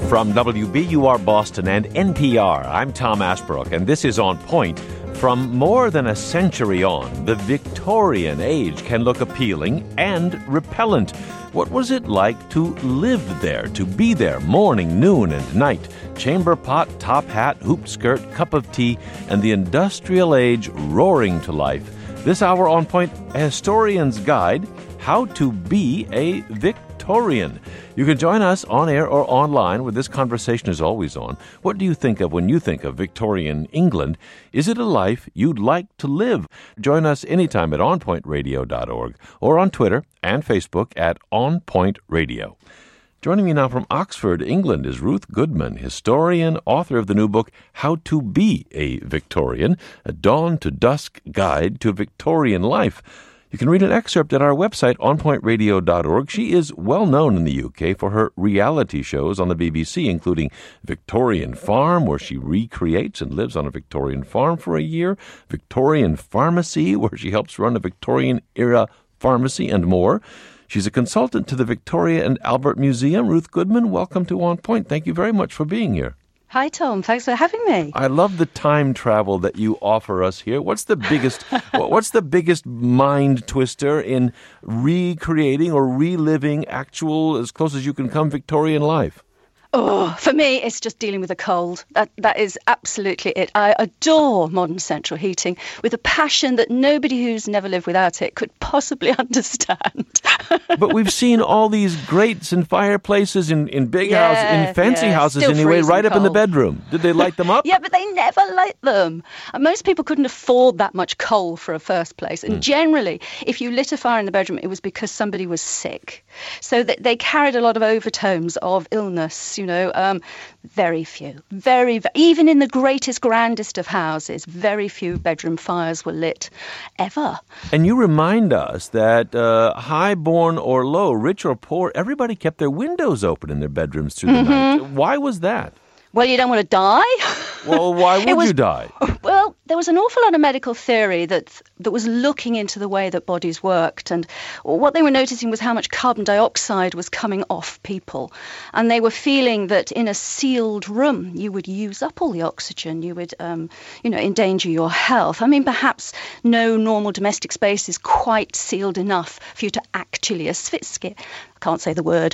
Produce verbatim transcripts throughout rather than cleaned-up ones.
From W B U R Boston and N P R, I'm Tom Ashbrook, and this is On Point. From more than a century on, the Victorian age can look appealing and repellent. What was it like to live there, to be there morning, noon, and night? Chamber pot, top hat, hoop skirt, cup of tea, and the industrial age roaring to life. This hour on Point, a historian's guide, how to be a Victorian. You can join us on air or online where this conversation is always on. What do you think of when you think of Victorian England? Is it a life you'd like to live? Join us anytime at on point radio dot org or on Twitter and Facebook at On Point Radio. Joining me now from Oxford, England, is Ruth Goodman, historian, author of the new book, How to Be a Victorian, a dawn to dusk guide to Victorian life. You can read an excerpt at our website, on point radio dot org. She is well known in the U K for her reality shows on the B B C, including Victorian Farm, where she recreates and lives on a Victorian farm for a year, Victorian Pharmacy, where she helps run a Victorian-era pharmacy, and more. She's a consultant to the Victoria and Albert Museum. Ruth Goodman, welcome to On Point. Thank you very much for being here. Hi, Tom. Thanks for having me. I love the time travel that you offer us here. What's the biggest what's the biggest mind twister in recreating or reliving actual, as close as you can come, Victorian life? Oh, for me, it's just dealing with a cold. That That is absolutely it. I adore modern central heating with a passion that nobody who's never lived without it could possibly understand. But we've seen all these grates and fireplaces in, in big yeah, houses, in fancy yeah. houses Still anyway, right up cold. in the bedroom. Did they light them up? Yeah, but they never light them. And most people couldn't afford that much coal for a first place. And mm. generally, if you lit a fire in the bedroom, it was because somebody was sick. So that they carried a lot of overtones of illness. You know, um, very few, very, very, even in the greatest, grandest of houses, very few bedroom fires were lit ever. And you remind us that uh, high-born or low, rich or poor, everybody kept their windows open in their bedrooms through the mm-hmm. night. Why was that? Well, you don't want to die. Well, why would was, you die? Well, there was an awful lot of medical theory that that was looking into the way that bodies worked. And what they were noticing was how much carbon dioxide was coming off people. And they were feeling that in a sealed room, you would use up all the oxygen. You would, um, you know, endanger your health. I mean, perhaps no normal domestic space is quite sealed enough for you to actually asphyxiate. I can't say the word.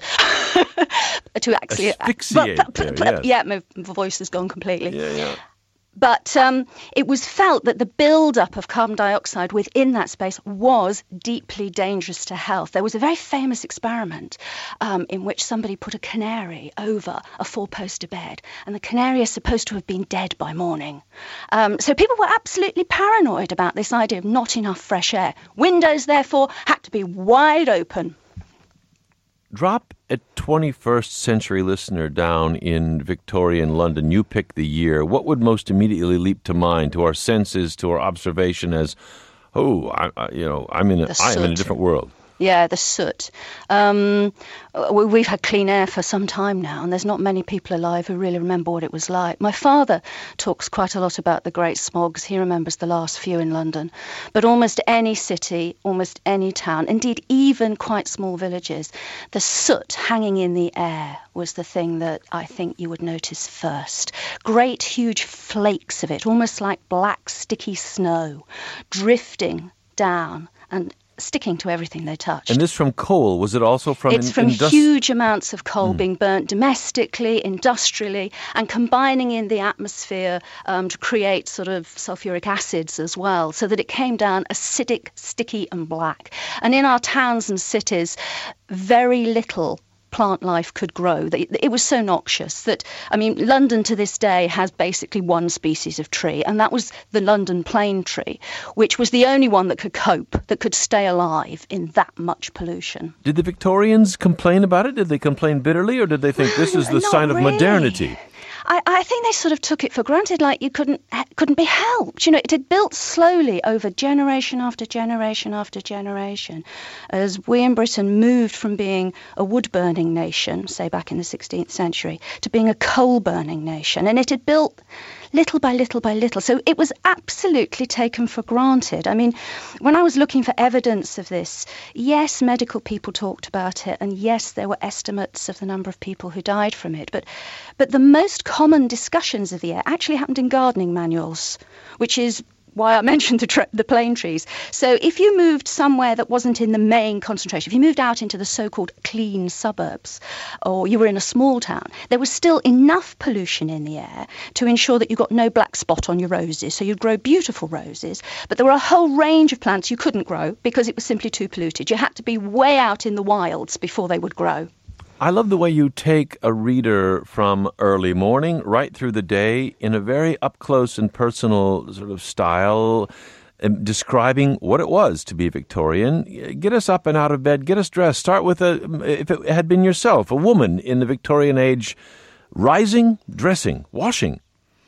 to actually asphyxiate. But, but, but, there, yes. Yeah, my voice has gone completely. Yeah, yeah. But um, it was felt that the build-up of carbon dioxide within that space was deeply dangerous to health. There was a very famous experiment um, in which somebody put a canary over a four-poster bed, and the canary is supposed to have been dead by morning. Um, so people were absolutely paranoid about this idea of not enough fresh air. Windows, therefore, had to be wide open. Drop a twenty-first century listener down in Victorian London. You pick the year. What would most immediately leap to mind, to our senses, to our observation, as, oh, I, I, you know, I'm in a, I am in a different world? Yeah, the soot. Um, we've had clean air for some time now, and there's not many people alive who really remember what it was like. My father talks quite a lot about the great smogs. He remembers the last few in London. But almost any city, almost any town, indeed even quite small villages, the soot hanging in the air was the thing that I think you would notice first. Great, huge flakes of it, almost like black, sticky snow, drifting down and sticking to everything they touched. And this from coal? Was it also from... It's in, from industri- huge amounts of coal mm. being burnt domestically, industrially, and combining in the atmosphere um, to create sort of sulfuric acids as well, so that it came down acidic, sticky and black. And in our towns and cities, very little plant life could grow. It was so noxious that, I mean, London to this day has basically one species of tree, and that was the London plane tree, which was the only one that could cope, that could stay alive in that much pollution. Did the Victorians complain about it? Did they complain bitterly, or did they think this is the Not sign really. of modernity? I, I think they sort of took it for granted, like you couldn't couldn't be helped. You know, it had built slowly over generation after generation after generation, as we in Britain moved from being a wood-burning nation, say back in the sixteenth century, to being a coal-burning nation. And it had built little by little by little. So it was absolutely taken for granted. I mean, when I was looking for evidence of this, yes, medical people talked about it, and yes, there were estimates of the number of people who died from it. But, but the most common discussions of the air actually happened in gardening manuals, which is why I mentioned the, tra- the plane trees. So if you moved somewhere that wasn't in the main concentration, if you moved out into the so-called clean suburbs, or you were in a small town, there was still enough pollution in the air to ensure that you got no black spot on your roses. So you'd grow beautiful roses, but there were a whole range of plants you couldn't grow because it was simply too polluted. You had to be way out in the wilds before they would grow. I love the way you take a reader from early morning right through the day in a very up-close and personal sort of style, um, describing what it was to be Victorian. Get us up and out of bed, get us dressed. Start with, a, if it had been yourself, a woman in the Victorian age, rising, dressing, washing.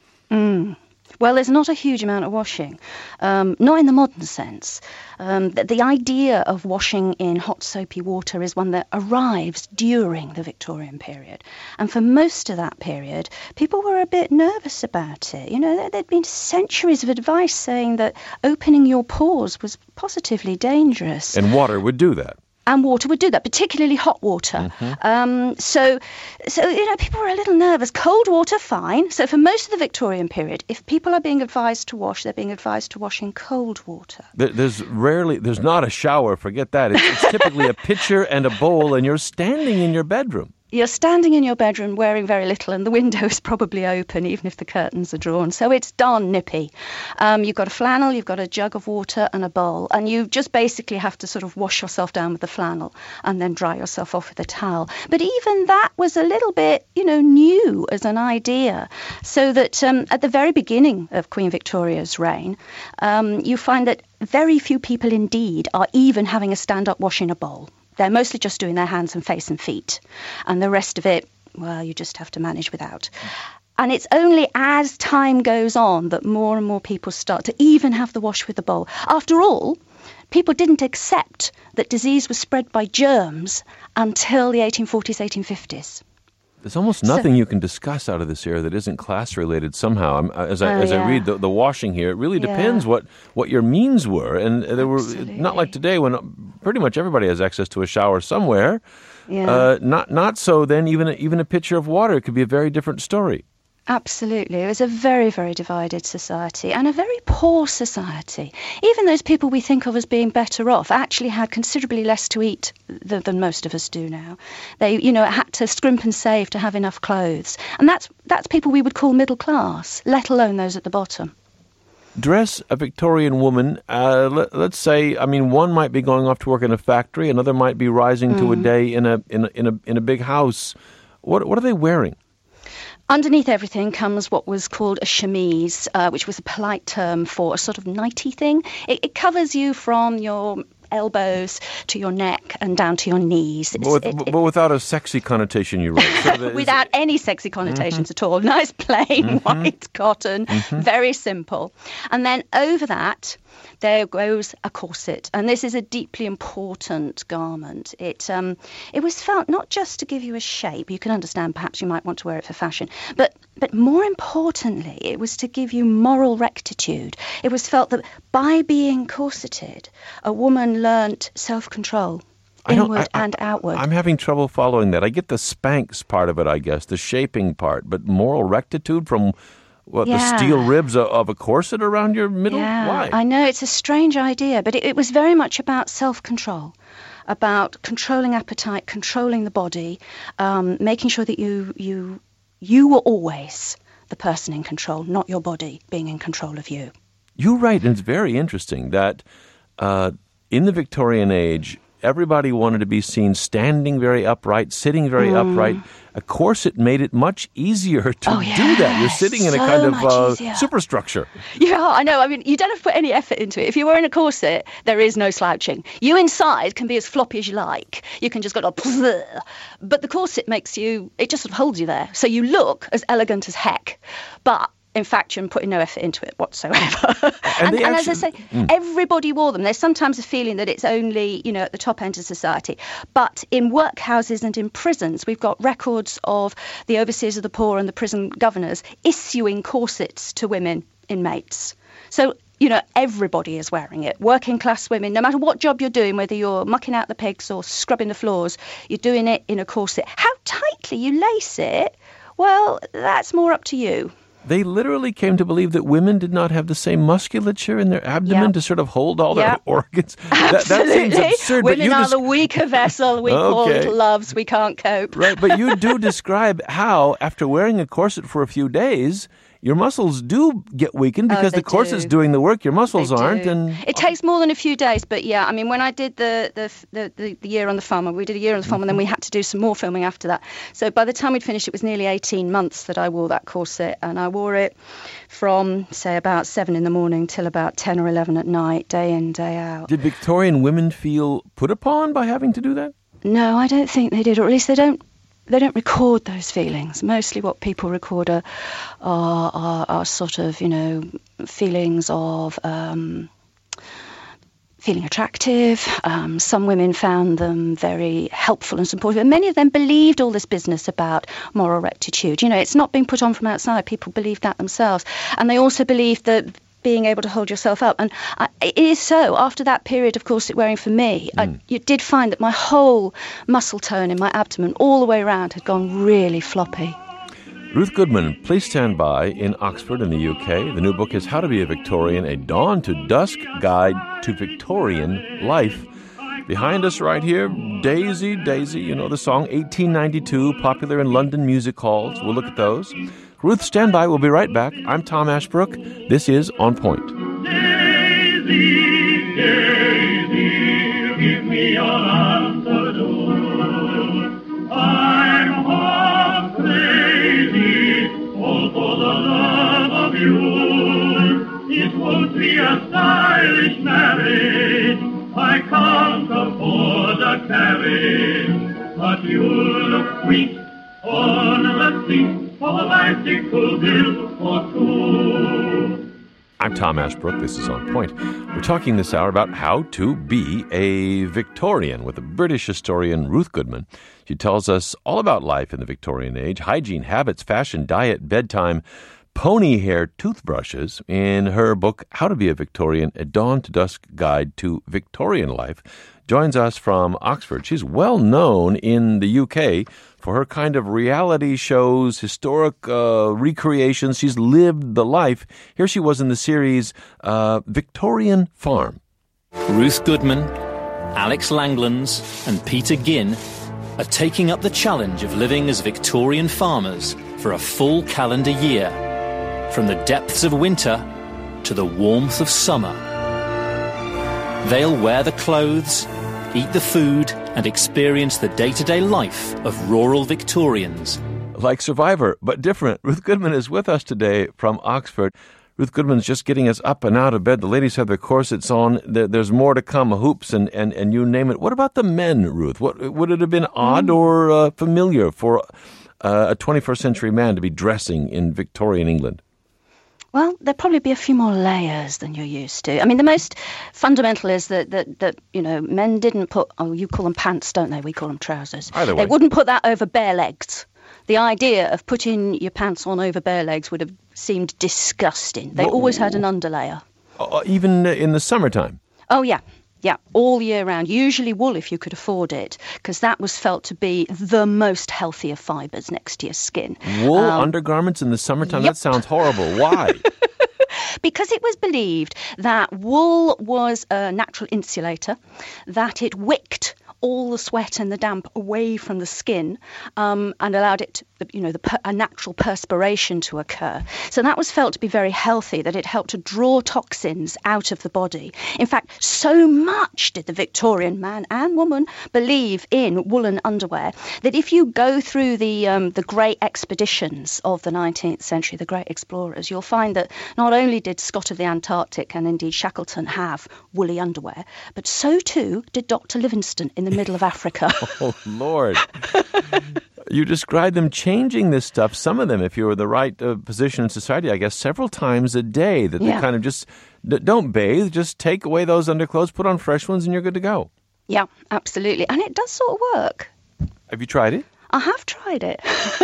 Mm. Well, there's not a huge amount of washing, um, not in the modern sense. Um, the, the idea of washing in hot soapy water is one that arrives during the Victorian period. And for most of that period, people were a bit nervous about it. You know, there, there'd been centuries of advice saying that opening your pores was positively dangerous. And water would do that. And water would do that, particularly hot water. Mm-hmm. Um, so, so you know, people were a little nervous. Cold water, fine. So for most of the Victorian period, if people are being advised to wash, they're being advised to wash in cold water. There's rarely, there's not a shower, forget that. It's, it's typically a pitcher and a bowl, and you're standing in your bedroom. You're standing in your bedroom wearing very little, and the window is probably open, even if the curtains are drawn. So it's darn nippy. Um, you've got a flannel, you've got a jug of water and a bowl, and you just basically have to sort of wash yourself down with the flannel and then dry yourself off with a towel. But even that was a little bit, you know, new as an idea. So that um, at the very beginning of Queen Victoria's reign, um, you find that very few people indeed are even having a stand-up wash in a bowl. They're mostly just doing their hands and face and feet. And the rest of it, well, you just have to manage without. And it's only as time goes on that more and more people start to even have the wash with the bowl. After all, people didn't accept that disease was spread by germs until the eighteen forties, eighteen fifties. There's almost nothing so, you can discuss out of this era that isn't class-related somehow. I'm, as I, uh, as yeah. I read the, the washing here, it really depends yeah. what, what your means were. And there Absolutely. were not like today when pretty much everybody has access to a shower somewhere. Yeah. Uh, not not so then even a, even a pitcher of water could be a very different story. Absolutely. It was a very, very divided society and a very poor society. Even those people we think of as being better off actually had considerably less to eat th- than most of us do now. They, you know, had to scrimp and save to have enough clothes. And that's that's people we would call middle class, let alone those at the bottom. Dress a Victorian woman, uh, let, let's say, I mean, one might be going off to work in a factory, another might be rising mm. to a day in a in a in a in a big house. What what are they wearing? Underneath everything comes what was called a chemise, uh, which was a polite term for a sort of nighty thing. It, it covers you from your elbows to your neck and down to your knees. But, with, it, it, but without a sexy connotation, you write. So without is, any sexy connotations mm-hmm. at all. Nice plain mm-hmm. white cotton, mm-hmm. very simple. And then over that, there goes a corset. And this is a deeply important garment. It um, it was felt not just to give you a shape. You can understand perhaps you might want to wear it for fashion. But, but more importantly, it was to give you moral rectitude. It was felt that by being corseted, a woman learnt self-control, inward I I, and outward. I'm having trouble following that. I get the Spanx part of it, I guess, the shaping part, but moral rectitude from what yeah. the steel ribs of a corset around your middle? Yeah, Why? I know it's a strange idea, but it, it was very much about self-control, about controlling appetite, controlling the body, um, making sure that you you you were always the person in control, not your body being in control of you. You're right, and it's very interesting that uh, in the Victorian age, everybody wanted to be seen standing very upright, sitting very mm. upright. A corset made it much easier to oh, yeah. do that. You're sitting in so a kind of uh, easier. superstructure. Yeah, I know. I mean, you don't have to put any effort into it. If you were in a corset, there is no slouching. You inside can be as floppy as you like. You can just go, like, but the corset makes you, it just sort of holds you there. So you look as elegant as heck. But in fact, you're putting no effort into it whatsoever. And, and, and actually, as I say, mm. everybody wore them. There's sometimes a feeling that it's only, you know, at the top end of society. But in workhouses and in prisons, we've got records of the overseers of the poor and the prison governors issuing corsets to women inmates. So, you know, everybody is wearing it. Working class women, no matter what job you're doing, whether you're mucking out the pigs or scrubbing the floors, you're doing it in a corset. How tightly you lace it, well, that's more up to you. They literally came to believe that women did not have the same musculature in their abdomen Yep. to sort of hold all their Yep. organs. Absolutely. That, that seems absurd. Women but you are des- the weaker vessel. We poor Okay. little loves. We can't cope. Right, but you do describe how, after wearing a corset for a few days, your muscles do get weakened because Oh, the they corset's do. doing the work. Your muscles They aren't. do. And It takes more than a few days, but yeah, I mean, when I did the the, the, the, the year on the farm, we did a year on the farm, and then we had to do some more filming after that. So by the time we'd finished, it was nearly eighteen months that I wore that corset, and I wore it from, say, about seven in the morning till about ten or eleven at night, day in, day out. did Victorian women feel put upon by having to do that? No, I don't think they did, or at least they don't. They don't record those feelings. Mostly what people record are, are, are, are sort of, you know, feelings of um, feeling attractive. Um, some women found them very helpful and supportive. And many of them believed all this business about moral rectitude. You know, it's not being put on from outside. People believed that themselves. And they also believed that being able to hold yourself up. And I, it is so. After that period of corset wearing for me, mm. I you did find that my whole muscle tone in my abdomen all the way around had gone really floppy. Ruth Goodman, please stand by in Oxford in the U K. The new book is How to Be a Victorian, a Dawn to Dusk Guide to Victorian Life. Behind us right here, Daisy, Daisy, you know the song, eighteen ninety-two, popular in London music halls. We'll look at those. Ruth, stand by. We'll be right back. I'm Tom Ashbrook. This is On Point. Daisy, Daisy, give me your answer, do. I'm half crazy, all for the love of you. It won't be a stylish marriage. I can't afford a carriage, but you look sweet on the seat. Bicycle built for two. I'm Tom Ashbrook. This is On Point. We're talking this hour about how to be a Victorian with the British historian Ruth Goodman. She tells us all about life in the Victorian age, hygiene, habits, fashion, diet, bedtime, pony hair toothbrushes in her book, How to Be a Victorian, a Dawn to Dusk Guide to Victorian Life. Joins us from Oxford. She's well known in the U K for her kind of reality shows, historic uh, recreations. She's lived the life. Here she was in the series uh, Victorian Farm. Ruth Goodman, Alex Langlands and Peter Ginn are taking up the challenge of living as Victorian farmers for a full calendar year, from the depths of winter to the warmth of summer. They'll wear the clothes, eat the food, and experience the day-to-day life of rural Victorians. Like Survivor, but different. Ruth Goodman is with us today from Oxford. Ruth Goodman's just getting us up and out of bed. The ladies have their corsets on. There's more to come, hoops and, and, and you name it. What about the men, Ruth? What, would it have been odd mm. or uh, familiar for uh, a twenty-first century man to be dressing in Victorian England? Well, there'd probably be a few more layers than you're used to. I mean, the most fundamental is that, that, that you know, men didn't put, oh, you call them pants, don't they? We call them trousers. Either way. They wouldn't put that over bare legs. The idea of putting your pants on over bare legs would have seemed disgusting. They Whoa. always had an underlayer. Uh, even in the summertime? Oh, yeah. Yeah, all year round. Usually wool if you could afford it, because that was felt to be the most healthy of fibres next to your skin. Wool Um, undergarments in the summertime? yep. That sounds horrible. Why? Because it was believed that wool was a natural insulator, that it wicked all the sweat and the damp away from the skin um, and allowed it, to, you know, the per- a natural perspiration to occur. So that was felt to be very healthy, that it helped to draw toxins out of the body. In fact, so much did the Victorian man and woman believe in woolen underwear that if you go through the um, the great expeditions of the nineteenth century, the great explorers, you'll find that not only did Scott of the Antarctic and indeed Shackleton have woolly underwear, but so too did Doctor Livingstone in the middle of Africa. Oh, Lord. You described them changing this stuff, some of them, if you were in the right uh, position in society, I guess, several times a day, that Yeah. they kind of just d- don't bathe, just take away those underclothes, put on fresh ones, and you're good to go. Yeah, absolutely. And it does sort of work. Have you tried it? I have tried it.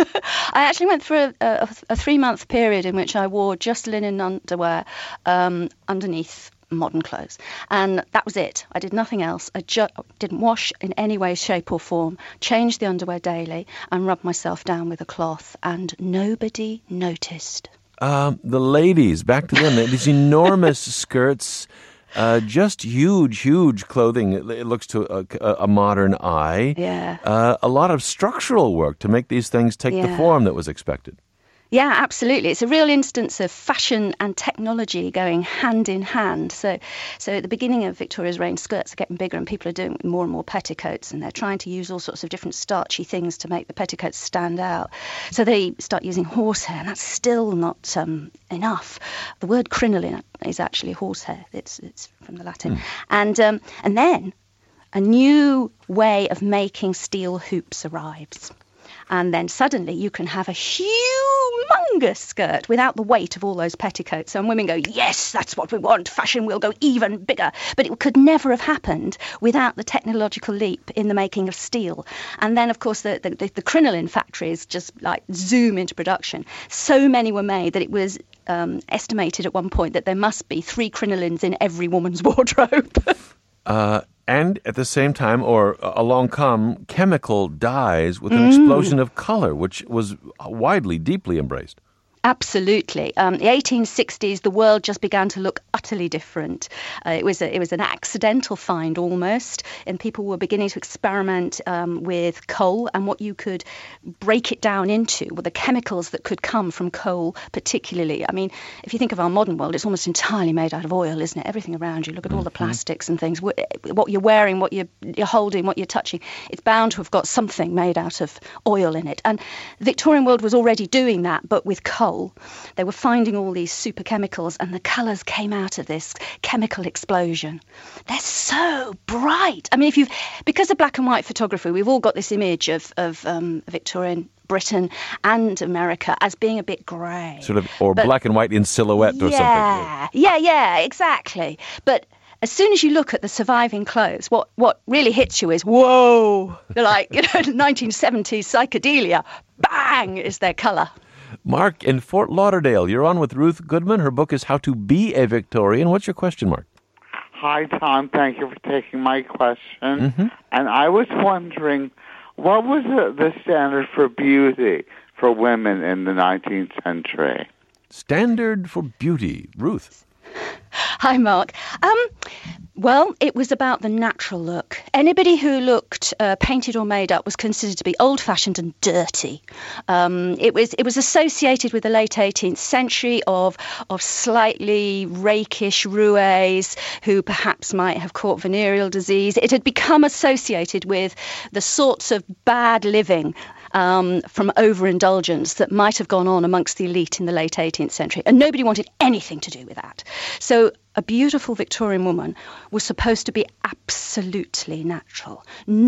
I actually went through a, a, a three-month period in which I wore just linen underwear um, underneath modern clothes. And that was it. I did nothing else. I ju- didn't wash in any way, shape or form, changed the underwear daily and rubbed myself down with a cloth, and nobody noticed. Um, the ladies, back to them, these enormous skirts, uh, just huge, huge clothing. It, it looks to a, a modern eye. Yeah. Uh, a lot of structural work to make these things take the Yeah. form that was expected. Yeah, absolutely. It's a real instance of fashion and technology going hand in hand. So so at the beginning of Victoria's reign, skirts are getting bigger and people are doing more and more petticoats, and they're trying to use all sorts of different starchy things to make the petticoats stand out. So they start using horsehair, and that's still not um, enough. The word crinoline is actually horsehair. It's it's from the Latin. And um, and then a new way of making steel hoops arrives. And then suddenly you can have a humongous skirt without the weight of all those petticoats. And women go, yes, that's what we want. Fashion will go even bigger. But it could never have happened without the technological leap in the making of steel. And then, of course, the, the, the, the crinoline factories just like zoom into production. So many were made that it was um, estimated at one point that there must be three crinolines in every woman's wardrobe. Uh, and at the same time, or along come chemical dyes with an explosion of color, which was widely, deeply embraced. Absolutely. Um, the eighteen sixties, the world just began to look utterly different. Uh, it was a, it was an accidental find almost, and people were beginning to experiment um, with coal and what you could break it down into, were the chemicals that could come from coal particularly. I mean, if you think of our modern world, it's almost entirely made out of oil, isn't it? Everything around you, look at all the plastics and things, what you're wearing, what you're, you're holding, what you're touching, it's bound to have got something made out of oil in it. And the Victorian world was already doing that, but with coal. They were finding all these super chemicals, and the colours came out of this chemical explosion. They're so bright. I mean, if you've because of black and white photography, we've all got this image of of um, Victorian Britain and America as being a bit grey, Sort of, or But- black and white in silhouette or something. yeah, yeah, yeah, exactly. But as soon as you look at the surviving clothes, what, what really hits you is, whoa, they're like, you know, nineteen seventies psychedelia, bang, is their colour. Mark, in Fort Lauderdale, you're on with Ruth Goodman. Her book is How to Be a Victorian. What's your question, Mark? Hi, Tom. Thank you for taking my question. Mm-hmm. And I was wondering, what was the, the standard for beauty for women in the nineteenth century? Standard for beauty. Ruth. Hi, Mark. Um, well, it was about the natural look. Anybody who looked uh, painted or made up was considered to be old-fashioned and dirty. Um, it was it was associated with the late eighteenth century of of slightly rakish roués who perhaps might have caught venereal disease. It had become associated with the sorts of bad living Um, from overindulgence that might have gone on amongst the elite in the late eighteenth century. And nobody wanted anything to do with that. So a beautiful Victorian woman was supposed to be absolutely natural.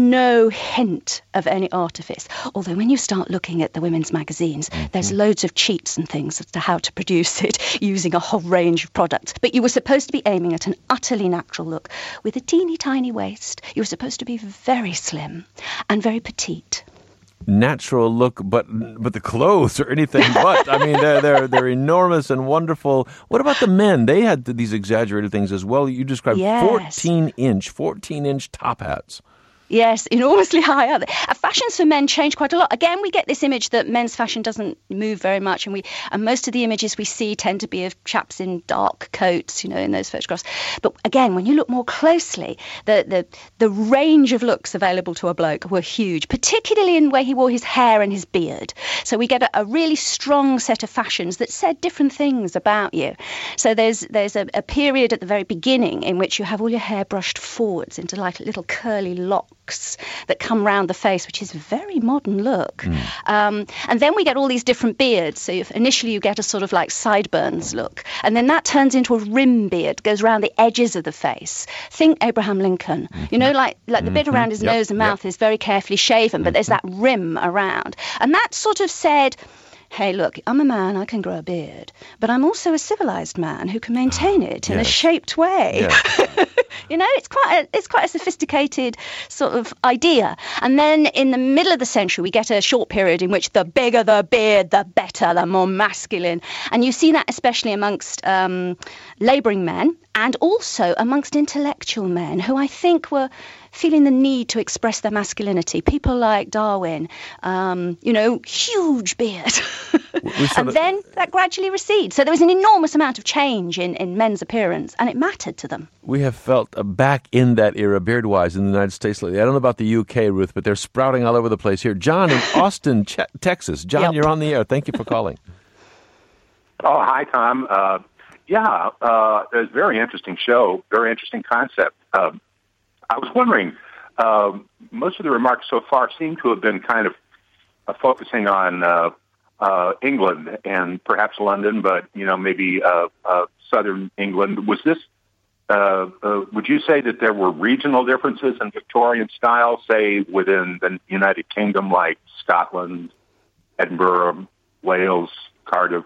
No hint of any artifice. Although when you start looking at the women's magazines, mm-hmm. there's loads of cheats and things as to how to produce it using a whole range of products. But you were supposed to be aiming at an utterly natural look with a teeny tiny waist. You were supposed to be very slim and very petite. Natural look, but but the clothes are anything but. I mean, they're they're they're enormous and wonderful. What about the men? They had these exaggerated things as well. You described Yes. fourteen inch, fourteen inch top hats. Yes, enormously high up. Uh, fashions for men change quite a lot. Again, we get this image that men's fashion doesn't move very much, and we and most of the images we see tend to be of chaps in dark coats, you know, in those photographs. But again, when you look more closely, the the the range of looks available to a bloke were huge, particularly in the way he wore his hair and his beard. So we get a, a really strong set of fashions that said different things about you. So there's there's a, a period at the very beginning in which you have all your hair brushed forwards into like little curly locks. locks that come round the face, which is a very modern look. Mm. Um, and then we get all these different beards. So if initially you get a sort of like sideburns look, and then that turns into a rim beard, goes around the edges of the face. Think Abraham Lincoln. Mm-hmm. You know, like like the bit around his yep. nose and mouth yep. is very carefully shaven, but mm-hmm. there's that rim around. And that sort of said, hey, look, I'm a man, I can grow a beard, but I'm also a civilized man who can maintain it in yes. a shaped way. Yes. You know, it's quite a, it's quite a sophisticated sort of idea. And then in the middle of the century, we get a short period in which the bigger the beard, the better, the more masculine. And you see that especially amongst um, labouring men and also amongst intellectual men who I think were feeling the need to express their masculinity. People like Darwin, um, you know, huge beard. And then that gradually recedes. So there was an enormous amount of change in, in men's appearance, and it mattered to them. We have felt uh, back in that era, beard-wise, in the United States lately. I don't know about the U K, Ruth, but they're sprouting all over the place here. John in Austin, Ch- Texas. John, yep. You're on the air. Thank you for calling. Oh, hi, Tom. Uh, yeah, uh, it was a very interesting show, very interesting concept. Um, I was wondering, uh, most of the remarks so far seem to have been kind of uh, focusing on uh, uh, England and perhaps London, but, you know, maybe uh, uh, southern England. Was this, uh, uh, would you say that there were regional differences in Victorian style, say, within the United Kingdom, like Scotland, Edinburgh, Wales, Cardiff?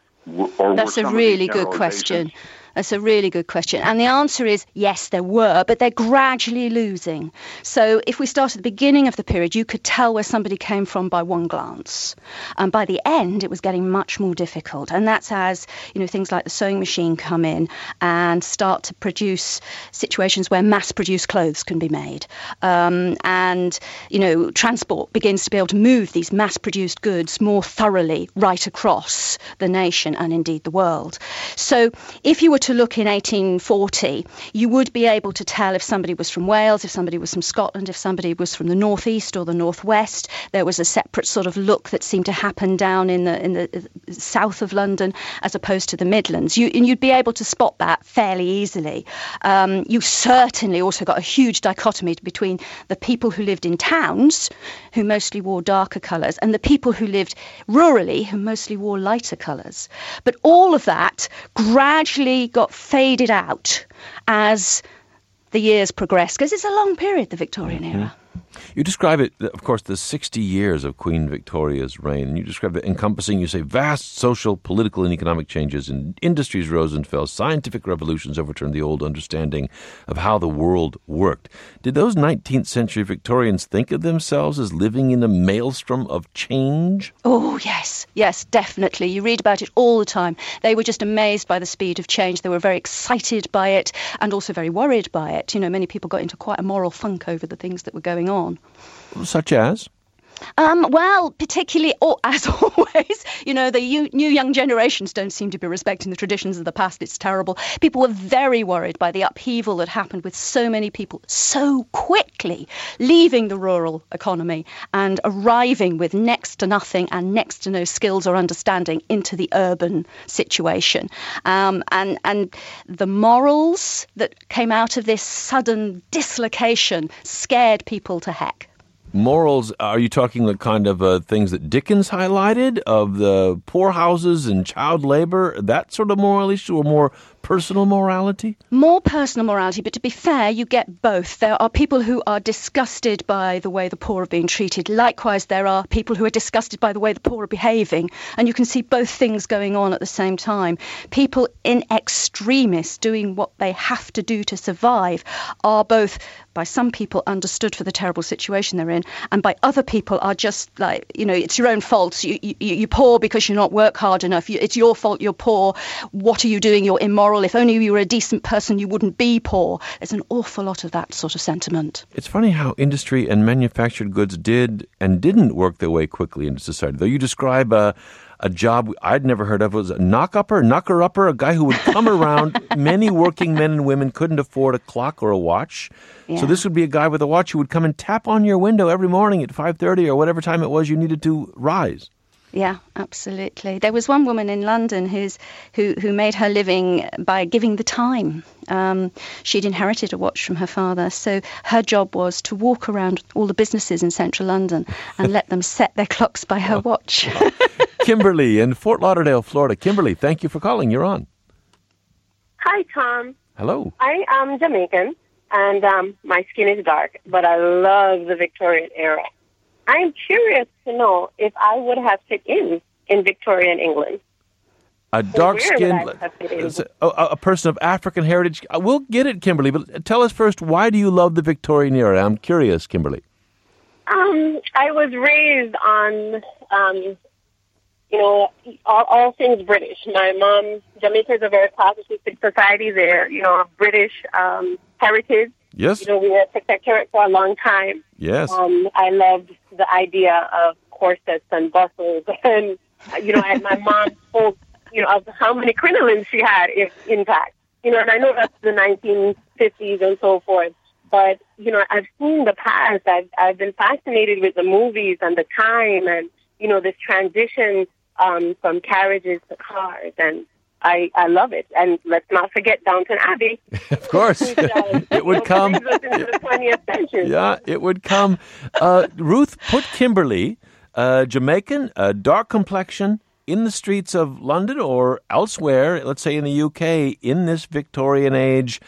Or That's a really good question. That's a really good question. And the answer is yes, there were, but they're gradually losing. So if we start at the beginning of the period, you could tell where somebody came from by one glance. And by the end, it was getting much more difficult. And that's as, you know, things like the sewing machine come in and start to produce situations where mass-produced clothes can be made. Um, and, you know, transport begins to be able to move these mass-produced goods more thoroughly right across the nation and indeed the world. So if you were to look in eighteen forty, you would be able to tell if somebody was from Wales, if somebody was from Scotland, if somebody was from the northeast or the northwest. There was a separate sort of look that seemed to happen down in the in the south of London as opposed to the Midlands. You, and you'd be able to spot that fairly easily. Um, you certainly also got a huge dichotomy between the people who lived in towns, who mostly wore darker colours, and the people who lived rurally, who mostly wore lighter colours. But all of that gradually got faded out as the years progressed, because it's a long period, the Victorian mm-hmm. era. You describe it, of course, the sixty years of Queen Victoria's reign, and you describe it encompassing, you say, vast social, political, and economic changes, and industries rose and fell, scientific revolutions overturned the old understanding of how the world worked. Did those nineteenth century Victorians think of themselves as living in a maelstrom of change? Oh, yes, yes, definitely. You read about it all the time. They were just amazed by the speed of change. They were very excited by it and also very worried by it. You know, many people got into quite a moral funk over the things that were going on. Such as? Um, well, particularly, or as always, you know, the u- new young generations don't seem to be respecting the traditions of the past. It's terrible. People were very worried by the upheaval that happened with so many people so quickly leaving the rural economy and arriving with next to nothing and next to no skills or understanding into the urban situation. Um, and, and the morals that came out of this sudden dislocation scared people to heck. Morals, are you talking the kind of uh, things that Dickens highlighted, of the poorhouses and child labor, that sort of moral issue, or more personal morality? More personal morality, but to be fair, you get both. There are people who are disgusted by the way the poor are being treated. Likewise, there are people who are disgusted by the way the poor are behaving. And you can see both things going on at the same time. People in extremis doing what they have to do to survive are both, by some people, understood for the terrible situation they're in, and by other people are just like, you know, it's your own fault. You, you, you're poor because you not work hard enough. You, it's your fault you're poor. What are you doing? You're immoral. If only you were a decent person, you wouldn't be poor. There's an awful lot of that sort of sentiment. It's funny how industry and manufactured goods did and didn't work their way quickly into society. Though you describe a, a job I'd never heard of, it was a knock-upper, knocker-upper, a guy who would come around. Many working men and women couldn't afford a clock or a watch. Yeah. So this would be a guy with a watch who would come and tap on your window every morning at five thirty or whatever time it was you needed to rise. Yeah, absolutely. There was one woman in London who's who who made her living by giving the time. Um, she'd inherited a watch from her father, so her job was to walk around all the businesses in central London and let them set their clocks by her watch. Kimberly in Fort Lauderdale, Florida. Kimberly, thank you for calling. You're on. Hi, Tom. Hello. I am Jamaican, and um, my skin is dark, but I love the Victorian era. I'm curious to know if I would have fit in in Victorian England. A dark-skinned, a, a person of African heritage. We'll get it, Kimberly, but tell us first, why do you love the Victorian era? I'm curious, Kimberly. Um, I was raised on, um, you know, all, all things British. My mom, Jamaica is a very positive society there, you know, British um, heritage. Yes. You know, we were a protectorate for a long time. Yes. Um, I loved the idea of corsets and bustles. And, you know, and my mom spoke, you know, of how many crinolines she had, if intact. You know, and I know that's the nineteen fifties and so forth. But, you know, I've seen the past. I've, I've been fascinated with the movies and the time and, you know, this transition um, from carriages to cars. And I, I love it. And let's not forget Downton Abbey. Of course. Which, uh, it would come. Brings us into the twentieth century. Yeah, it would come. Uh, Ruth, put Kimberly, uh, Jamaican, uh, dark complexion, in the streets of London or elsewhere, let's say in the U K, in this Victorian age.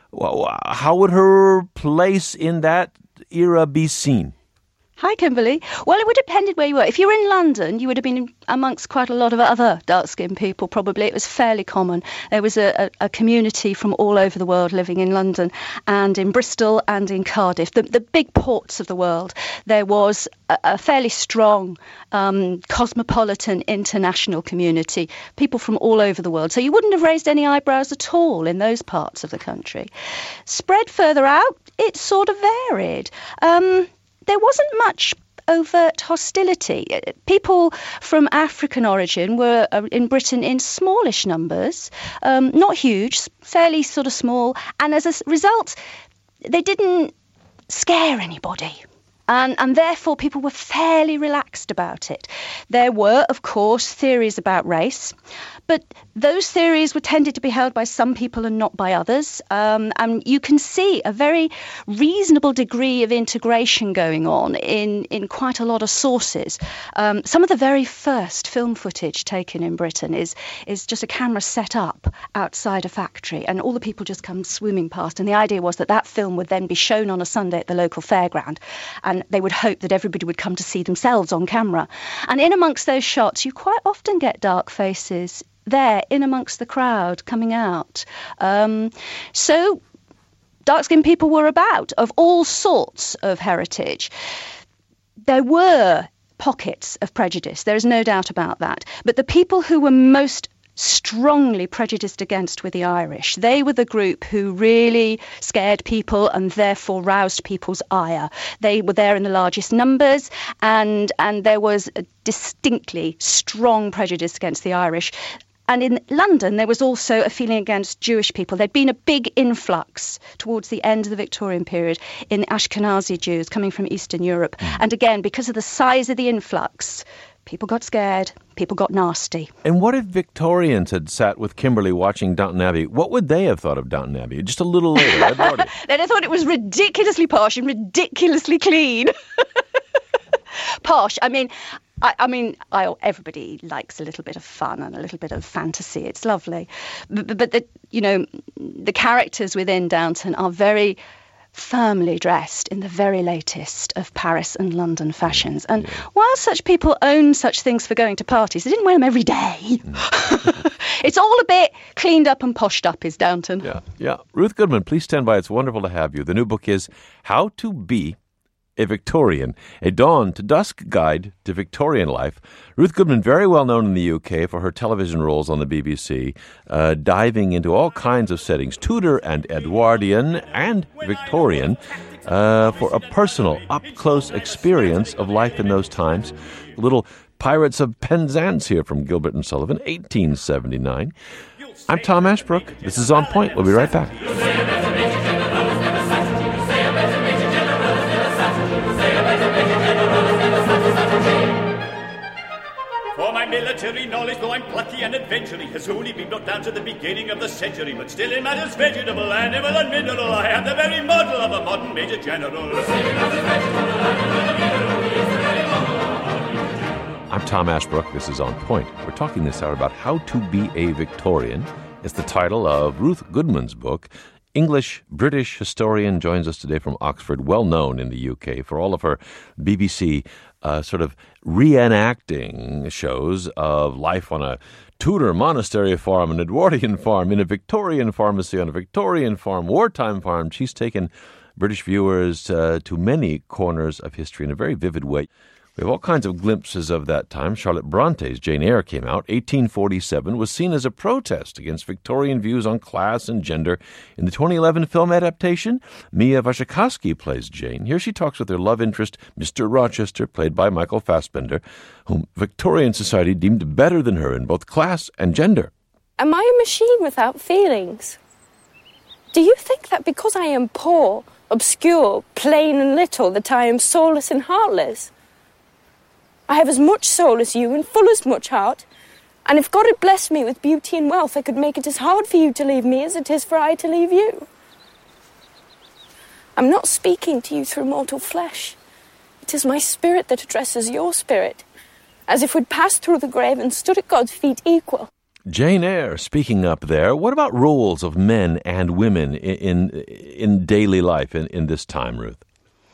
How would her place in that era be seen? Hi, Kimberly. Well, it would have depended where you were. If you were in London, you would have been amongst quite a lot of other dark-skinned people, probably. It was fairly common. There was a, a, a community from all over the world living in London and in Bristol and in Cardiff, the, the big ports of the world. There was a, a fairly strong um, cosmopolitan international community, people from all over the world. So you wouldn't have raised any eyebrows at all in those parts of the country. Spread further out, it sort of varied. Um... There wasn't much overt hostility. People from African origin were uh, in Britain in smallish numbers, um, not huge, fairly sort of small, and as a result, they didn't scare anybody. And, and therefore, people were fairly relaxed about it. There were, of course, theories about race, but those theories were tended to be held by some people and not by others. Um, and you can see a very reasonable degree of integration going on in, in quite a lot of sources. Um, some of the very first film footage taken in Britain is, is just a camera set up outside a factory, and all the people just come swimming past. And the idea was that that film would then be shown on a Sunday at the local fairground, and they would hope that everybody would come to see themselves on camera. And in amongst those shots, you quite often get dark faces there in amongst the crowd coming out. Um, so dark-skinned people were about, of all sorts of heritage. There were pockets of prejudice, there is no doubt about that. But the people who were most strongly prejudiced against were the Irish. They were the group who really scared people and therefore roused people's ire. They were there in the largest numbers, and and there was a distinctly strong prejudice against the Irish. And in London, there was also a feeling against Jewish people. There'd been a big influx towards the end of the Victorian period in Ashkenazi Jews coming from Eastern Europe. Mm. And again, because of the size of the influx, people got scared, people got nasty. And what if Victorians had sat with Kimberly watching Downton Abbey? What would they have thought of Downton Abbey? Just a little later. I'd already... They'd have thought it was ridiculously posh and ridiculously clean. Posh, I mean... I, I mean, I, everybody likes a little bit of fun and a little bit of fantasy. It's lovely. But, but the, you know, the characters within Downton are very firmly dressed in the very latest of Paris and London fashions. And while such people own such things for going to parties, they didn't wear them every day. It's all a bit cleaned up and poshed up, is Downton. Yeah, yeah. Ruth Goodman, please stand by. It's wonderful to have you. The new book is How to Be a Victorian, a dawn to dusk guide to Victorian life. Ruth Goodman, very well known in the U K for her television roles on the B B C, uh, diving into all kinds of settings, Tudor and Edwardian and Victorian, uh, for a personal, up-close experience of life in those times. Little Pirates of Penzance here from Gilbert and Sullivan, eighteen seventy-nine. I'm Tom Ashbrook. This is On Point. We'll be right back. For my military knowledge, though I'm plucky and adventuring, has only been brought down to the beginning of the century. But still in matters vegetable, animal and mineral, I am the very model of a modern Major General. I'm Tom Ashbrook. This is On Point. We're talking this hour about how to be a Victorian. It's the title of Ruth Goodman's book. English-British historian joins us today from Oxford, well known in the U K for all of her B B C uh, sort of reenacting shows of life on a Tudor monastery farm, an Edwardian farm, in a Victorian pharmacy, on a Victorian farm, wartime farm. She's taken British viewers uh, to many corners of history in a very vivid way. We have all kinds of glimpses of that time. Charlotte Bronte's Jane Eyre came out. eighteen forty-seven was seen as a protest against Victorian views on class and gender. In the twenty eleven film adaptation, Mia Wasikowska plays Jane. Here she talks with her love interest, Mister Rochester, played by Michael Fassbender, whom Victorian society deemed better than her in both class and gender. Am I a machine without feelings? Do you think that because I am poor, obscure, plain and little, that I am soulless and heartless? I have as much soul as you and full as much heart, and if God had blessed me with beauty and wealth, I could make it as hard for you to leave me as it is for I to leave you. I'm not speaking to you through mortal flesh. It is my spirit that addresses your spirit, as if we'd passed through the grave and stood at God's feet equal. Jane Eyre speaking up there. What about roles of men and women in in, in daily life in, in this time, Ruth?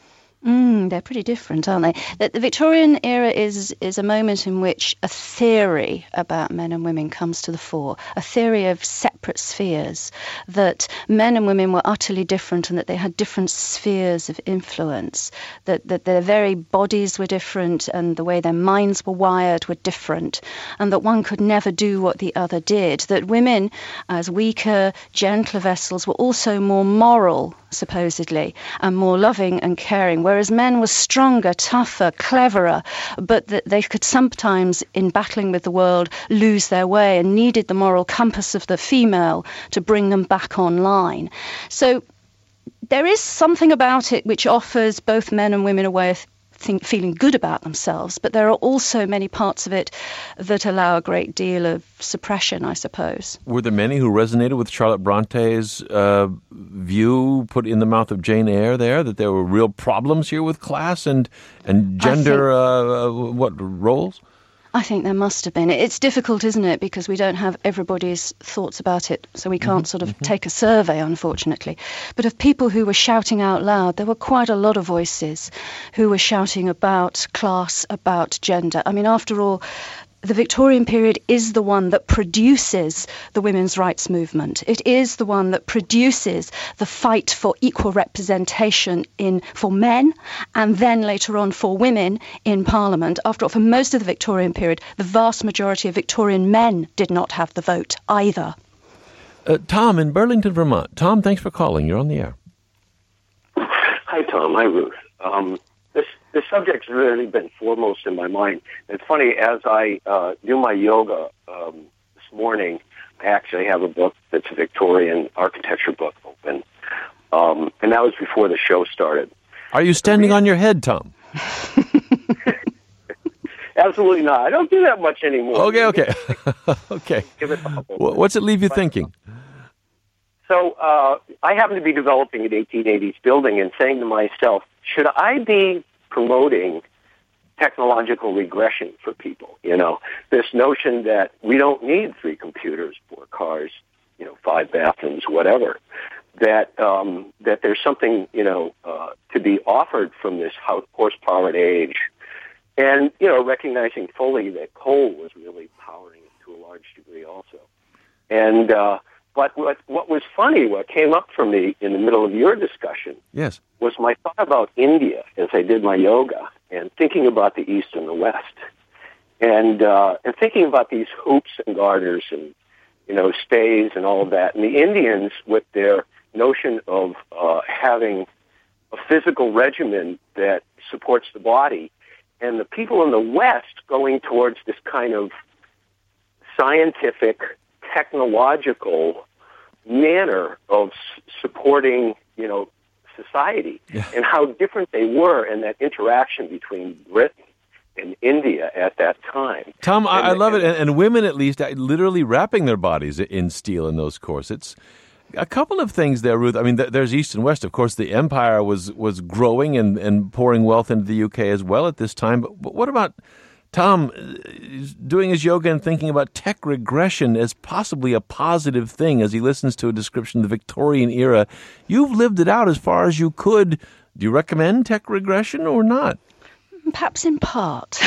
Mm, they're pretty different, aren't they? The, the Victorian era is is a moment in which a theory about men and women comes to the fore, a theory of separate spheres, that men and women were utterly different and that they had different spheres of influence, that, that their very bodies were different and the way their minds were wired were different, and that one could never do what the other did, that women, as weaker, gentler vessels, were also more moral, supposedly, and more loving and caring, whereas men were stronger, tougher, cleverer, but that they could sometimes, in battling with the world, lose their way and needed the moral compass of the female to bring them back online. So there is something about it which offers both men and women a way of think, feeling good about themselves, but there are also many parts of it that allow a great deal of suppression, I suppose. Were there many who resonated with Charlotte Bronte's uh, view put in the mouth of Jane Eyre there, that there were real problems here with class and, and gender, think, uh, what, roles? I think there must have been. It's difficult, isn't it, because we don't have everybody's thoughts about it, so we can't mm-hmm, sort of mm-hmm. take a survey, unfortunately. But of people who were shouting out loud, there were quite a lot of voices who were shouting about class, about gender. I mean, after all, the Victorian period is the one that produces the women's rights movement. It is the one that produces the fight for equal representation in for men and then later on for women in Parliament. After all, for most of the Victorian period, the vast majority of Victorian men did not have the vote either. Uh, Tom in Burlington, Vermont. Tom, thanks for calling. You're on the air. Hi, Tom. Hi, Ruth. Um, this this subject's really been foremost in my mind. It's funny, as I uh, do my yoga um, this morning, I actually have a book that's a Victorian architecture book open, um, and that was before the show started. Are you standing on your head, Tom? Absolutely not. I don't do that much anymore. Okay, okay. okay. Give it What's it leave you but, thinking? So uh, I happen to be developing an eighteen eighties building and saying to myself, should I be promoting technological regression for people? You know, this notion that we don't need three computers, four cars, you know, five bathrooms, whatever. That um, that there's something, you know, uh, to be offered from this horse-powered age. And, you know, recognizing fully that coal was really powering it to a large degree also. And uh, but what what was funny, what came up for me in the middle of your discussion, yes, was my thought about India as I did my yoga and thinking about the East and the West, and uh, and thinking about these hoops and garters and, you know, stays and all of that, and the Indians with their notion of uh, having a physical regimen that supports the body, and the people in the West going towards this kind of scientific, technological manner of s- supporting, you know, society, yeah. and how different they were in that interaction between Britain in India at that time. Tom, I, and, I love and, it. And, and women, at least, literally wrapping their bodies in steel in those corsets. A couple of things there, Ruth. I mean, th- there's East and West. Of course, the empire was, was growing and, and pouring wealth into the U K as well at this time. But, but what about Tom doing his yoga and thinking about tech regression as possibly a positive thing as he listens to a description of the Victorian era? You've lived it out as far as you could. Do you recommend tech regression or not? Perhaps in part.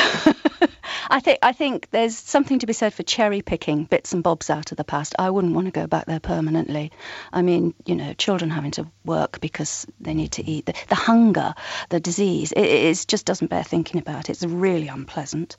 I think I think there's something to be said for cherry picking bits and bobs out of the past. I wouldn't want to go back there permanently. I mean, you know, children having to work because they need to eat, the, the hunger, the disease, it, it just doesn't bear thinking about. It's really unpleasant.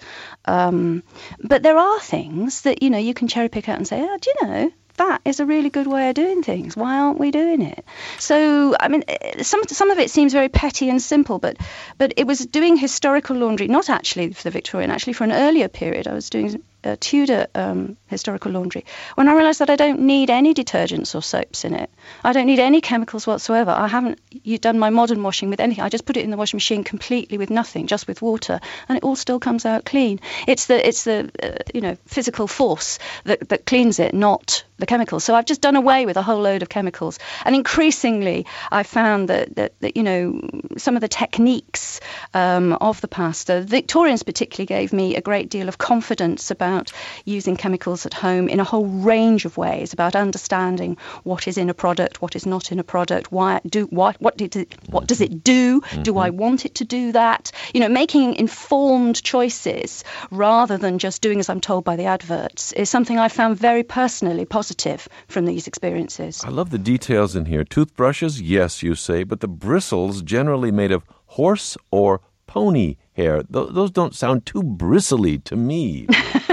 Um, but there are things that, you know, you can cherry pick out and say, oh, do you know, that is a really good way of doing things. Why aren't we doing it? So, I mean, some some of it seems very petty and simple, but but it was doing historical laundry, not actually for the Victorian, actually for an earlier period. I was doing uh, Tudor um, historical laundry, when I realised that I don't need any detergents or soaps in it. I don't need any chemicals whatsoever. I haven't you done my modern washing with anything. I just put it in the washing machine completely with nothing, just with water, and it all still comes out clean. It's the it's the uh, you know physical force that that cleans it, not the chemicals. So I've just done away with a whole load of chemicals. And increasingly, I found that, that, that you know, some of the techniques um, of the past, the Victorians particularly gave me a great deal of confidence about using chemicals at home in a whole range of ways, about understanding what is in a product, what is not in a product, why do what what did it, what does it do? Mm-hmm. Do I want it to do that? You know, making informed choices rather than just doing as I'm told by the adverts is something I found very personally positive from these experiences. I love the details in here. Toothbrushes, yes, you say, but the bristles generally made of horse or pony hair. Th- those don't sound too bristly to me.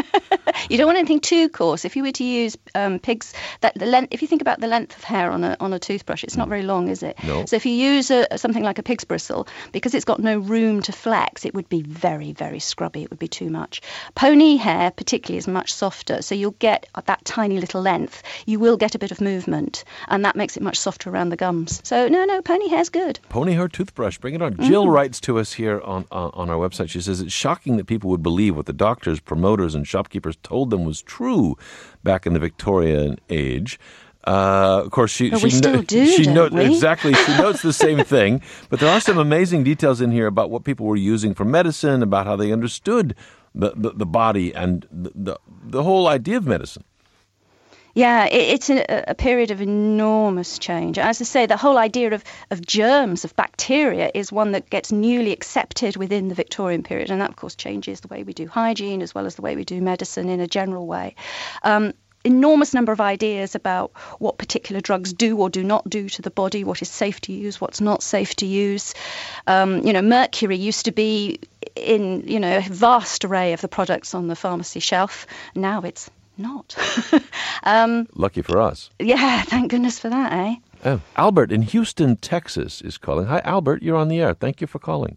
You don't want anything too coarse. If you were to use um, pigs, that the length, if you think about the length of hair on a on a toothbrush, it's not very long, is it? No. So if you use a, something like a pig's bristle, because it's got no room to flex, it would be very, very scrubby. It would be too much. Pony hair, particularly, is much softer, so you'll get that tiny little length. You will get a bit of movement, and that makes it much softer around the gums. So no, no, pony hair's good. Pony hair toothbrush, bring it on. Mm. Jill writes to us here on, on on our website. She says it's shocking that people would believe what the doctors, promoters, and shopkeepers told them was true back in the Victorian age. Uh, of course, she but she, we still no, do, she don't notes we? exactly. She notes the same thing, but there are some amazing details in here about what people were using for medicine, about how they understood the the, the body and the, the the whole idea of medicine. Yeah, it, it's a, a period of enormous change. As I say, the whole idea of, of germs, of bacteria, is one that gets newly accepted within the Victorian period. And that, of course, changes the way we do hygiene as well as the way we do medicine in a general way. Um, enormous number of ideas about what particular drugs do or do not do to the body, what is safe to use, what's not safe to use. Um, you know, mercury used to be in, you know, a vast array of the products on the pharmacy shelf. Now it's not. um, Lucky for us. Yeah, thank goodness for that, eh? Oh, Albert in Houston, Texas is calling. Hi, Albert. You're on the air. Thank you for calling.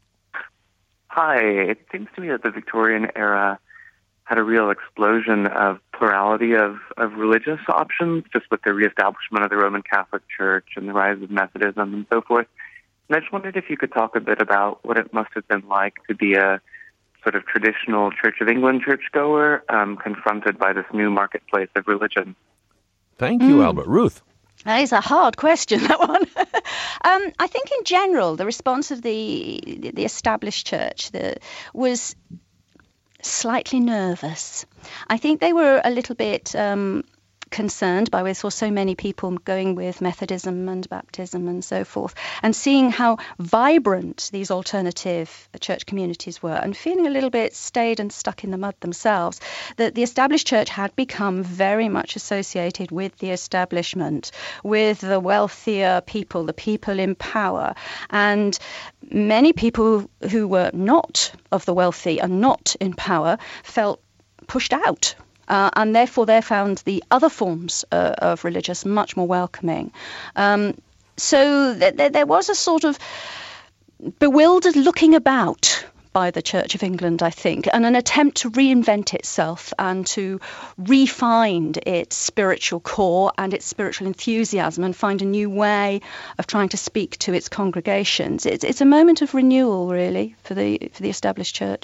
Hi. It seems to me that the Victorian era had a real explosion of plurality of, of religious options, just with the reestablishment of the Roman Catholic Church and the rise of Methodism and so forth. And I just wondered if you could talk a bit about what it must have been like to be a sort of traditional Church of England churchgoer um, confronted by this new marketplace of religion. Thank you, mm. Albert. Ruth? That is a hard question, that one. um, I think in general, the response of the the established church the, was slightly nervous. I think they were a little bit um, concerned by we saw so many people going with Methodism and baptism and so forth, and seeing how vibrant these alternative church communities were, and feeling a little bit stayed and stuck in the mud themselves, that the established church had become very much associated with the establishment, with the wealthier people, the people in power, and many people who were not of the wealthy and not in power felt pushed out. Uh, and therefore they found the other forms uh, of religious much more welcoming. Um, so th- th- there was a sort of bewildered looking about by the Church of England, I think, and an attempt to reinvent itself and to refine its spiritual core and its spiritual enthusiasm and find a new way of trying to speak to its congregations. It's, it's a moment of renewal, really, for the for the established church.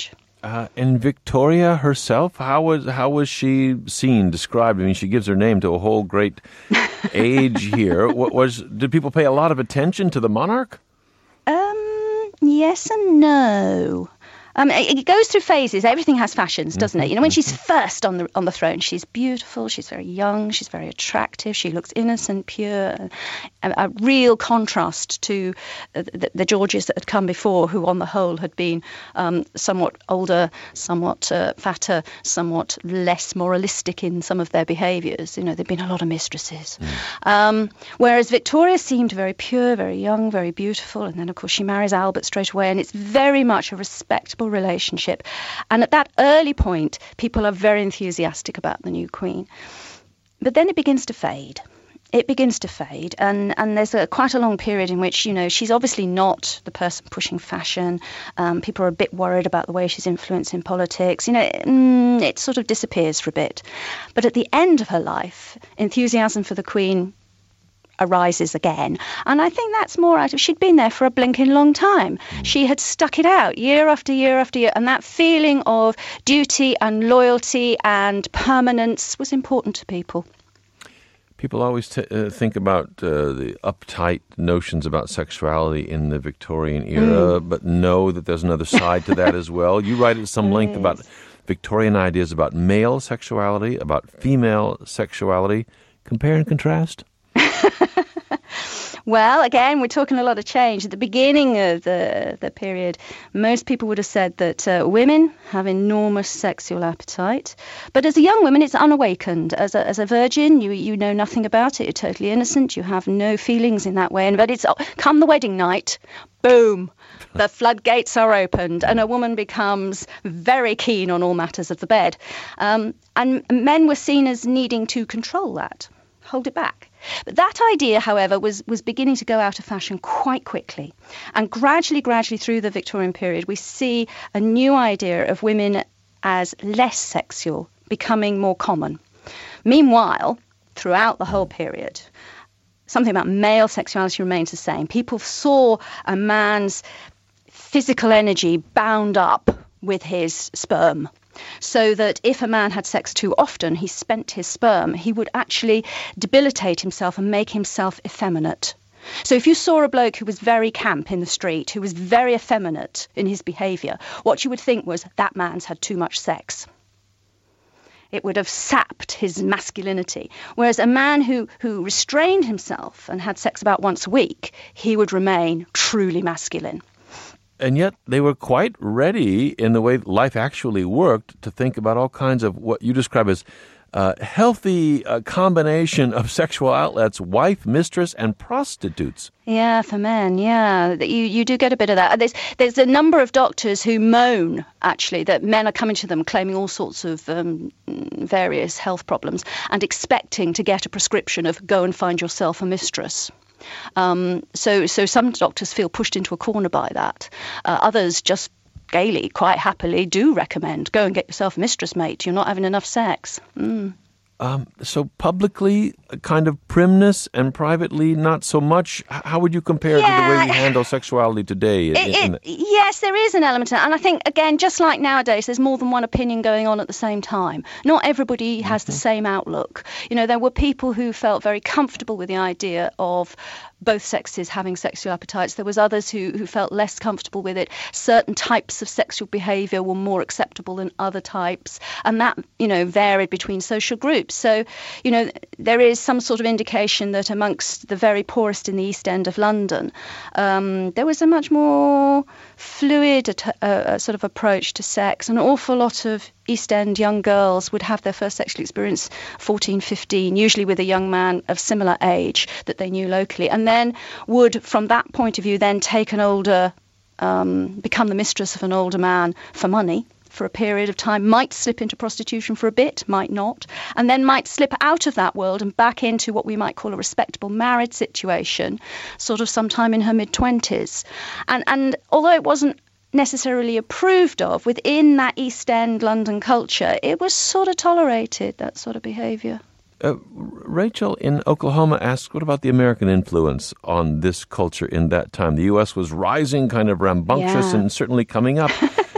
Uh, and Victoria herself, how was how was she seen, described? I mean, she gives her name to a whole great age here. What was did people pay a lot of attention to the monarch? Um, yes and no. Um, it, it goes through phases. Everything has fashions, doesn't it? You know, when she's first on the on the throne, she's beautiful, she's very young, she's very attractive, she looks innocent, pure, a, a real contrast to the, the Georges that had come before, who on the whole had been um, somewhat older, somewhat uh, fatter, somewhat less moralistic in some of their behaviours. You know, there'd been a lot of mistresses. Mm. Um, whereas Victoria seemed very pure, very young, very beautiful, and then, of course, she marries Albert straight away, and it's very much a respectable relationship. And at that early point, people are very enthusiastic about the new queen. But then it begins to fade. It begins to fade, and, and there's a, quite a long period in which, you know, she's obviously not the person pushing fashion. Um, people are a bit worried about the way she's influencing politics. You know, it, mm, it sort of disappears for a bit. But at the end of her life, enthusiasm for the queen arises again. And I think that's more out of, she'd been there for a blinking long time. She had stuck it out year after year after year, and that feeling of duty and loyalty and permanence was important to people. People always t- uh, think about uh, the uptight notions about sexuality in the Victorian era, mm. but know that there's another side to that as well. You write at some length about Victorian ideas about male sexuality, about female sexuality. Compare and contrast? Well, again, we're talking a lot of change. At the beginning of the, the period, most people would have said that uh, women have enormous sexual appetite. But as a young woman, it's unawakened. As a, as a virgin, you, you know nothing about it. You're totally innocent. You have no feelings in that way. And But it's come the wedding night, boom, the floodgates are opened and a woman becomes very keen on all matters of the bed. Um, and men were seen as needing to control that, hold it back. But that idea, however, was, was beginning to go out of fashion quite quickly. And gradually, gradually through the Victorian period, we see a new idea of women as less sexual becoming more common. Meanwhile, throughout the whole period, something about male sexuality remains the same. People saw a man's physical energy bound up with his sperm. So that if a man had sex too often, he spent his sperm, he would actually debilitate himself and make himself effeminate. So if you saw a bloke who was very camp in the street, who was very effeminate in his behaviour, what you would think was that man's had too much sex. It would have sapped his masculinity. Whereas a man who, who restrained himself and had sex about once a week, he would remain truly masculine. And yet they were quite ready in the way life actually worked to think about all kinds of what you describe as uh, healthy uh, combination of sexual outlets, wife, mistress, and prostitutes. Yeah, for men, yeah. You you do get a bit of that. There's there's a number of doctors who moan, actually, that men are coming to them claiming all sorts of um, various health problems and expecting to get a prescription of go and find yourself a mistress. Um, so, so some doctors feel pushed into a corner by that. Uh, others just gaily, quite happily, do recommend go and get yourself a mistress, mate. You're not having enough sex. Mm. Um, so publicly, a kind of primness, and privately, not so much. How would you compare yeah, to the way we handle sexuality today? It, in, in it, yes, there is an element of that. And I think, again, just like nowadays, there's more than one opinion going on at the same time. Not everybody has mm-hmm. the same outlook. You know, there were people who felt very comfortable with the idea of both sexes having sexual appetites. There was others who, who felt less comfortable with it. Certain types of sexual behaviour were more acceptable than other types. And that, you know, varied between social groups. So, you know, there is some sort of indication that amongst the very poorest in the East End of London, um, there was a much more fluid uh, sort of approach to sex. An awful lot of East End young girls would have their first sexual experience fourteen, fifteen, usually with a young man of similar age that they knew locally, and then would, from that point of view, then take an older, um, become the mistress of an older man for money for a period of time, might slip into prostitution for a bit, might not, and then might slip out of that world and back into what we might call a respectable married situation, sort of sometime in her mid-twenties. And, and although it wasn't necessarily approved of within that East End London culture, it was sort of tolerated, that sort of behaviour. Uh, Rachel in Oklahoma asks, what about the American influence on this culture in that time? The U S was rising, kind of rambunctious, yeah. and certainly coming up.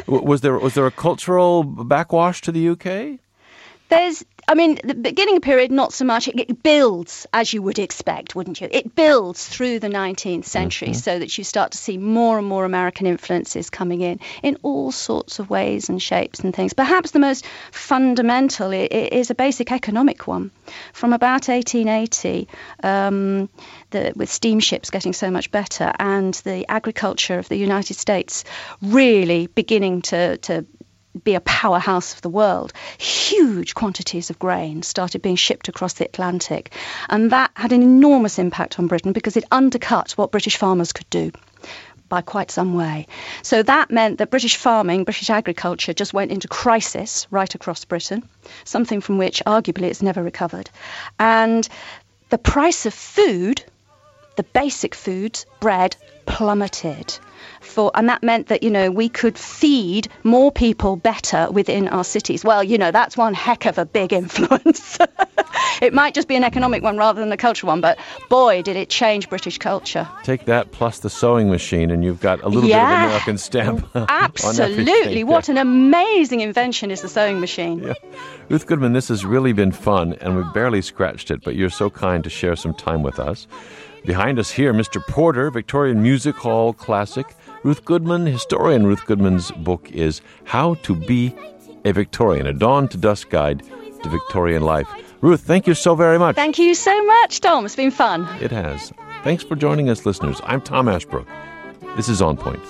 Was there was there a cultural backwash to the U K? There's, I mean, the beginning period, not so much. It, it builds, as you would expect, wouldn't you? It builds through the nineteenth century, mm-hmm. so that you start to see more and more American influences coming in, in all sorts of ways and shapes and things. Perhaps the most fundamental is a basic economic one. From about eighteen eighty, um, the, with steamships getting so much better and the agriculture of the United States really beginning to, to be a powerhouse of the world, huge quantities of grain started being shipped across the Atlantic. And that had an enormous impact on Britain because it undercut what British farmers could do by quite some way. So that meant that British farming, British agriculture just went into crisis right across Britain, something from which arguably it's never recovered. And the price of food, the basic foods, bread, plummeted. For, and that meant that, you know, we could feed more people better within our cities. Well, you know, that's one heck of a big influence. It might just be an economic one rather than a cultural one, but boy, did it change British culture. Take that plus the sewing machine and you've got a little yeah. bit of American stamp. Absolutely. What an amazing invention is the sewing machine. Yeah. Ruth Goodman, this has really been fun, and we've barely scratched it, but you're so kind to share some time with us. Behind us here, Mister Porter, Victorian Music Hall classic. Ruth Goodman, historian Ruth Goodman's book is How to Be a Victorian, a dawn to dusk guide to Victorian life. Ruth, thank you so very much. Thank you so much, Tom. It's been fun. It has. Thanks for joining us, listeners. I'm Tom Ashbrook. This is On Point.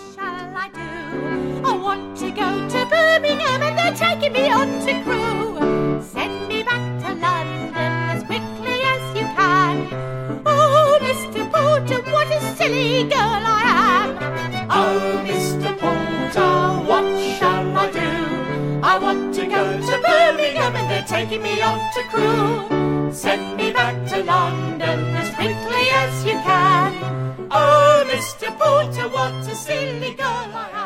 I want to go to Birmingham and they're taking me on to crew. Send me back to London as quickly as you can. Oh, Mister Porter, what a silly girl I am. Oh, Mister Porter, what shall I do? I want to go to Birmingham and they're taking me on to crew. Send me back to London as quickly as you can. Oh, Mister Porter, what a silly girl I am.